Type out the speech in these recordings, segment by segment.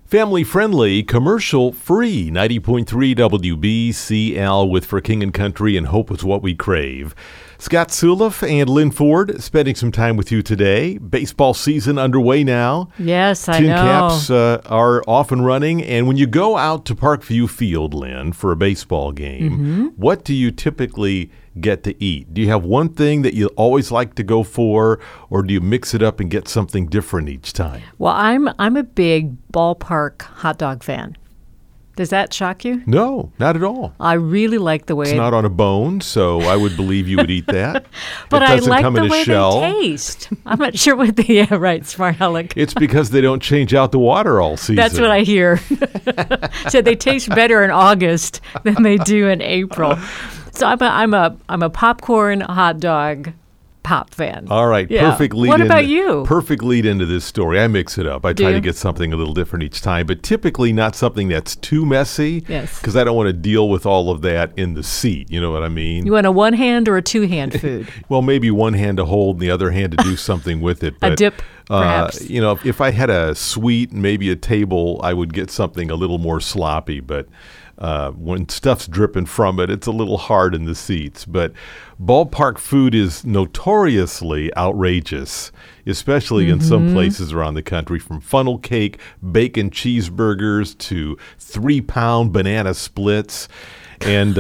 Family-friendly, commercial-free, 90.3 WBCL with For King and Country and Hope is What We Crave. Scott Suliff and Lynn Ford spending some time with you today. Baseball season underway now. Yes, I know. Tin caps are off and running. And when you go out to Parkview Field, Lynn, for a baseball game, what do you typically get to eat? Do you have one thing that you always like to go for, or do you mix it up and get something different each time? Well, I'm a big ballpark hot dog fan. Does that shock you? No, not at all. I really like the way it's not on a bone, so I would believe you would eat that. But it I doesn't like come the in a way shell. they taste. I'm not sure what smart aleck. It's because they don't change out the water all season. That's what I hear. So they taste better in August than they do in April. So I'm a popcorn hot dog pop fan. All right, yeah. Perfect lead. What about you? Perfect lead into this story. I mix it up. I try to get something a little different each time, but typically not something that's too messy. Yes. Because I don't want to deal with all of that in the seat. You know what I mean? You want a one-hand or a two-hand food? Well, maybe one hand to hold and the other hand to do something with it. But, a dip, perhaps. If I had a suite and maybe a table, I would get something a little more sloppy, but when stuff's dripping from it, it's a little hard in the seats. But ballpark food is notoriously outrageous, especially in some places around the country, from funnel cake, bacon cheeseburgers to 3-pound banana splits. And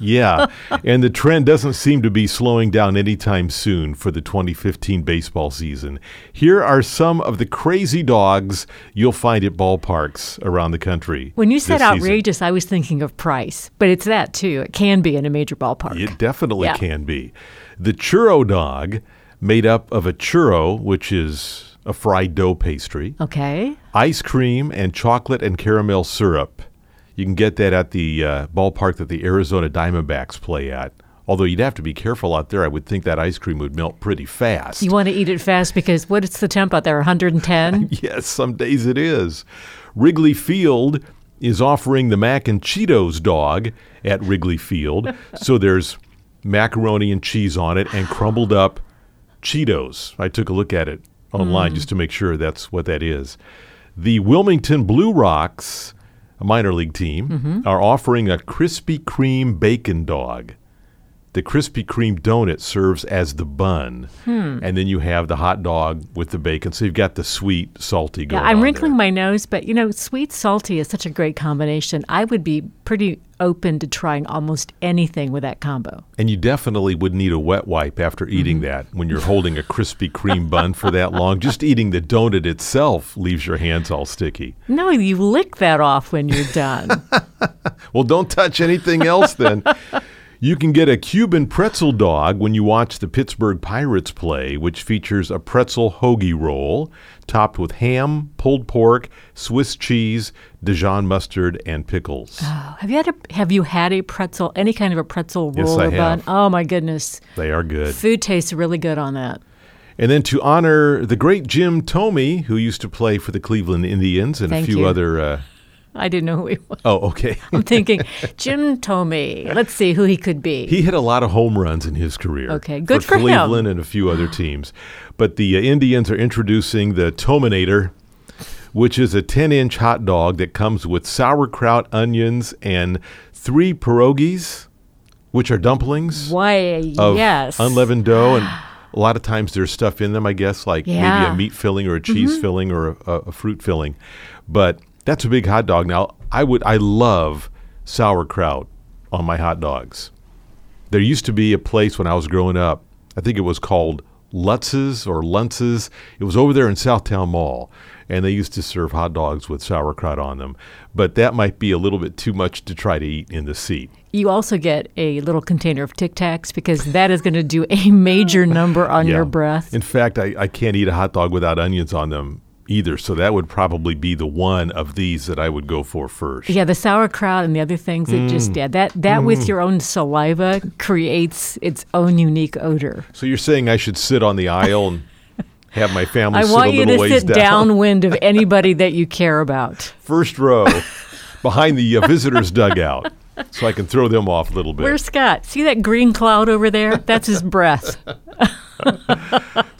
and the trend doesn't seem to be slowing down anytime soon for the 2015 baseball season. Here are some of the crazy dogs you'll find at ballparks around the country. When you said outrageous, season. I was thinking of price, but it's that too. It can be in a major ballpark. It definitely can be. The churro dog, made up of a churro, which is a fried dough pastry, ice cream, and chocolate and caramel syrup. You can get that at the ballpark that the Arizona Diamondbacks play at. Although you'd have to be careful out there. I would think that ice cream would melt pretty fast. You want to eat it fast because what is the temp out there, 110? Yes, some days it is. Wrigley Field is offering the Mac and Cheetos dog at Wrigley Field. So there's macaroni and cheese on it and crumbled up Cheetos. I took a look at it online just to make sure that's what that is. The Wilmington Blue Rocks, a minor league team, are offering a Krispy Kreme bacon dog. The Krispy Kreme donut serves as the bun, and then you have the hot dog with the bacon. So you've got the sweet, salty going on. I'm wrinkling my nose, but sweet, salty is such a great combination. I would be pretty open to trying almost anything with that combo. And you definitely would need a wet wipe after eating that when you're holding a Krispy Kreme bun for that long. Just eating the donut itself leaves your hands all sticky. No, you lick that off when you're done. Well, don't touch anything else then. You can get a Cuban pretzel dog when you watch the Pittsburgh Pirates play, which features a pretzel hoagie roll topped with ham, pulled pork, Swiss cheese, Dijon mustard, and pickles. Oh, have you had a pretzel, any kind of a pretzel roll or bun? Have. Oh, my goodness. They are good. Food tastes really good on that. And then to honor the great Jim Thome, who used to play for the Cleveland Indians and a few other... I didn't know who he was. Oh, okay. I'm thinking, Jim Thome. Let's see who he could be. He hit a lot of home runs in his career. Okay, good for Cleveland him. And a few other teams. But the Indians are introducing the Thominator, which is a 10-inch hot dog that comes with sauerkraut, onions, and 3 pierogies, which are dumplings of unleavened dough. And a lot of times there's stuff in them, I guess, like maybe a meat filling or a cheese filling or a fruit filling. But that's a big hot dog. Now, I love sauerkraut on my hot dogs. There used to be a place when I was growing up, I think it was called Lutz's or Luntz's. It was over there in Southtown Mall, and they used to serve hot dogs with sauerkraut on them. But that might be a little bit too much to try to eat in the seat. You also get a little container of Tic Tacs because that is going to do a major number on your breath. In fact, I can't eat a hot dog without onions on them either, so that would probably be the one of these that I would go for first. Yeah, the sauerkraut and the other things, that with your own saliva creates its own unique odor. So you're saying I should sit on the aisle and have my family sit a little ways down? I want you to sit downwind of anybody that you care about. First row, behind the visitors' dugout, so I can throw them off a little bit. Where's Scott? See that green cloud over there? That's his breath.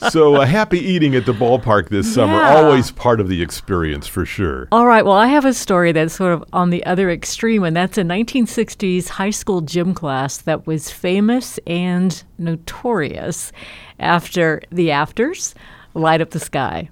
So happy eating at the ballpark this summer. Yeah. Always part of the experience for sure. All right. Well, I have a story that's sort of on the other extreme, and that's a 1960s high school gym class that was famous and notorious after the afters light up the sky.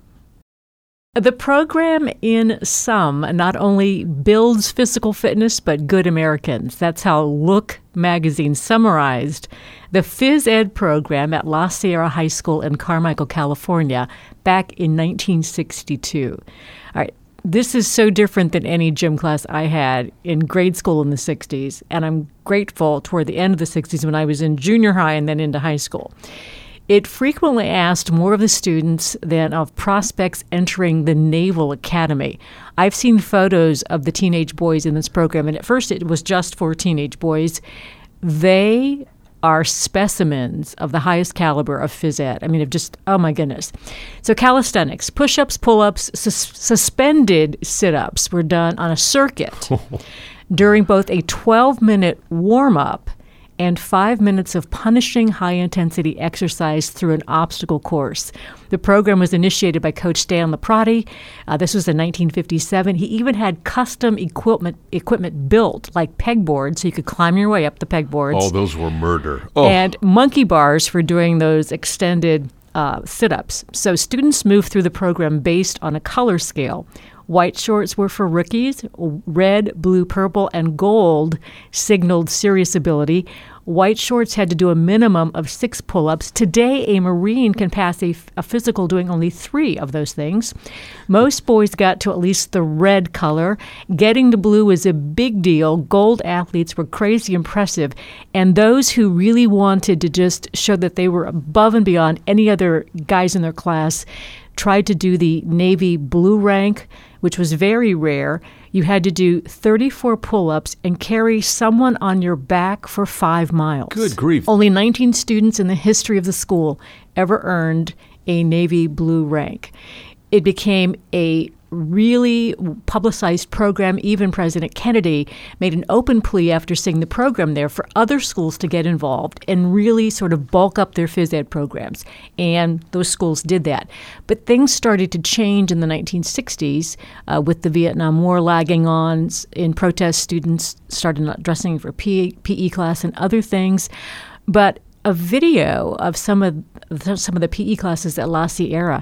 The program, in sum, not only builds physical fitness, but good Americans. That's how Look magazine summarized the phys ed program at La Sierra High School in Carmichael, California, back in 1962. All right, this is so different than any gym class I had in grade school in the 60s, and I'm grateful toward the end of the 60s when I was in junior high and then into high school. It frequently asked more of the students than of prospects entering the Naval Academy. I've seen photos of the teenage boys in this program, and at first it was just for teenage boys. They are specimens of the highest caliber of phys ed. I mean, of just, oh my goodness. So calisthenics, push-ups, pull-ups, suspended sit-ups were done on a circuit during both a 12-minute warm-up and 5 minutes of punishing high-intensity exercise through an obstacle course. The program was initiated by Coach Stan Laprati. This was in 1957. He even had custom equipment built, like pegboards, so you could climb your way up the pegboards. Oh, those were murder. Oh. And monkey bars for doing those extended sit-ups. So students moved through the program based on a color scale. White shorts were for rookies. Red, blue, purple, and gold signaled serious ability. White shorts had to do a minimum of 6 pull-ups. Today, a Marine can pass a physical doing only 3 of those things. Most boys got to at least the red color. Getting to blue was a big deal. Gold athletes were crazy impressive. And those who really wanted to just show that they were above and beyond any other guys in their class tried to do the Navy blue rank, which was very rare. You had to do 34 pull-ups and carry someone on your back for 5 miles. Good grief. Only 19 students in the history of the school ever earned a Navy blue rank. It became a really publicized program. Even President Kennedy made an open plea after seeing the program there for other schools to get involved and really sort of bulk up their phys ed programs. And those schools did that. But things started to change in the 1960s with the Vietnam War lagging on. In protest, students started not dressing for PE class and other things. But a video of some of the PE classes at La Sierra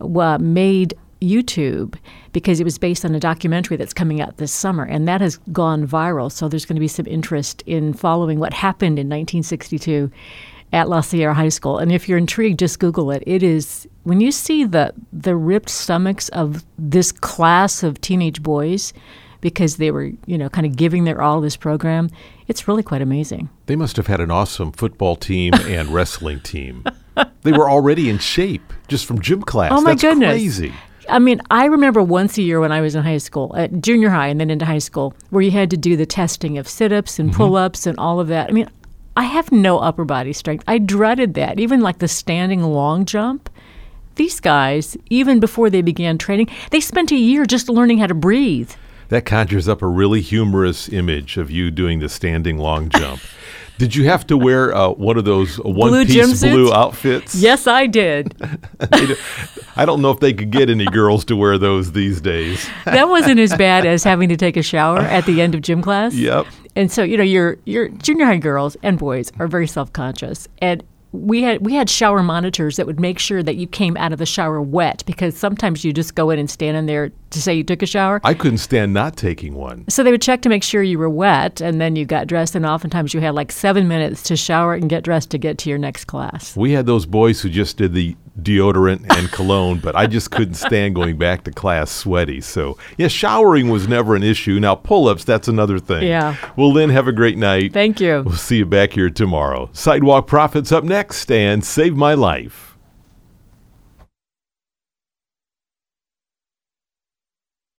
made YouTube because it was based on a documentary that's coming out this summer, and that has gone viral. So there's going to be some interest in following what happened in 1962 at La Sierra High School. And if you're intrigued, just Google it. It is, when you see the ripped stomachs of this class of teenage boys, because they were, kind of giving their all to this program, it's really quite amazing. They must have had an awesome football team and wrestling team. They were already in shape just from gym class. Oh, my That's goodness. Crazy. I mean, I remember once a year when I was in high school, at junior high and then into high school, where you had to do the testing of sit-ups and pull-ups and all of that. I mean, I have no upper body strength. I dreaded that. Even like the standing long jump. These guys, even before they began training, they spent a year just learning how to breathe. That conjures up a really humorous image of you doing the standing long jump. Did you have to wear one of those one-piece blue outfits? Yes, I did. I don't know if they could get any girls to wear those these days. That wasn't as bad as having to take a shower at the end of gym class. Yep. And so, your junior high girls and boys are very self-conscious. And we had shower monitors that would make sure that you came out of the shower wet, because sometimes you just go in and stand in there to say you took a shower. I couldn't stand not taking one. So they would check to make sure you were wet, and then you got dressed, and oftentimes you had like 7 minutes to shower and get dressed to get to your next class. We had those boys who just did the deodorant and cologne, but I just couldn't stand going back to class sweaty. So, showering was never an issue. Now, pull-ups, that's another thing. Yeah. Well, Lynn, have a great night. Thank you. We'll see you back here tomorrow. Sidewalk Prophets up next, and Save My Life.